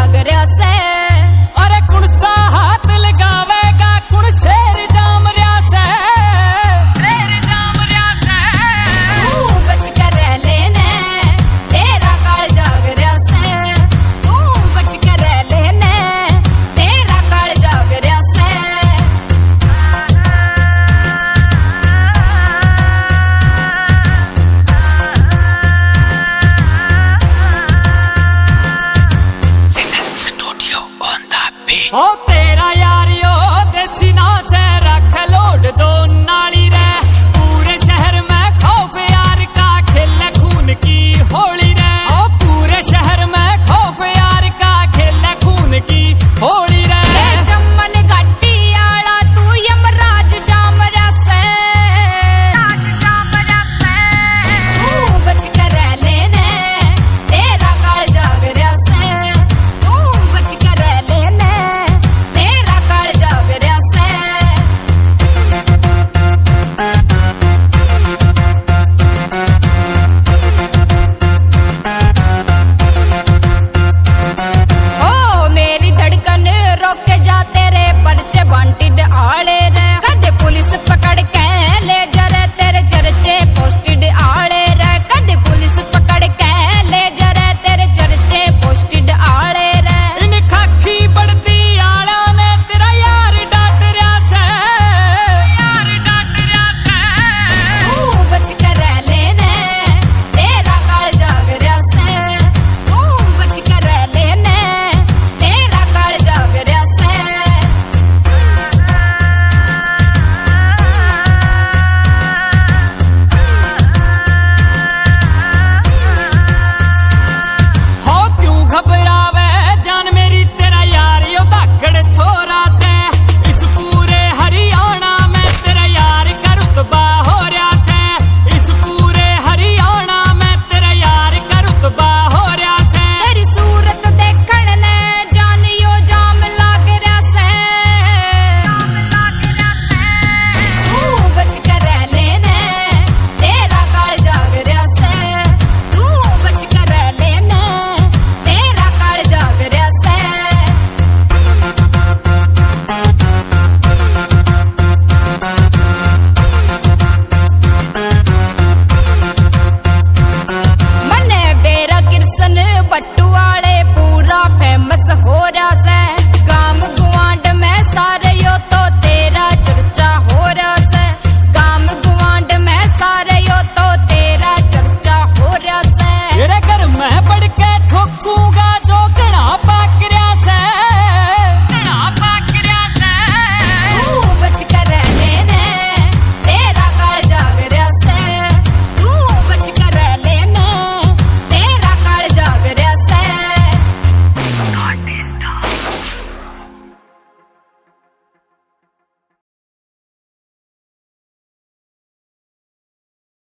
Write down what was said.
जाग रहा से। अरे कुण सा हाथ लगावेगा, कुण शेर जाम रहा से, शेर जाम रहा से। तू बच कर रह लेने, तेरा काल जाग रहा से। तू बच कर रह लेने, तेरा काल जाग रहा से। ओ तेरा यारियो देसी नाच है, रख लोड दो नाली रे। पूरे शहर में खौफ यार का, खेले खून की होली रे। ओ पूरे शहर में खौफ यार का, खेले खून की होली रे। ये जम्मन घाटी आला तू यमराज जाम रहा से। तू बच कर रह लेने, तेरा काल जाग रहा से। तू बच कर रह लेने, तेरा काल जाग रहा से। ओ मेरी धड़कन रोक के जा, तेरे पर्चे वांटेड आले रे। कदे पुलिस पकड़ के ले जा रे, तेरे चर्चे पोस्टेड आले रे। कदे पुलिस पकड़ के ले जा रे, तेरे चर्चे पोस्टेड आले रे। इन खाखी बढ़ती आला ने तेरा यार डांट रहा से, यार डांट रहा से। तू बच कर रह लेने, तेरा काल जाग रहा से। तू बच कर रह लेने, तेरा काल जाग रहा से। हो क्यों घबरावे जान मेरी, तेरा यार यो धाकड़ छोरा से। इस पूरे हरियाणा में तेरा यार का रुतबा हो रहा से। इस पूरे हरियाणा में तेरा यार का रुतबा हो रहा से। तेरी सूरत देखण ने जान यो जाम लाग रहा से। तू बच कर रह लेने, तेरा काल जाग रहा से। तू बच कर रह लेने, तेरा काल जाग रहा से। मने बेरा किरसन बट्टू वाले पूरा फेमस हो रहा से।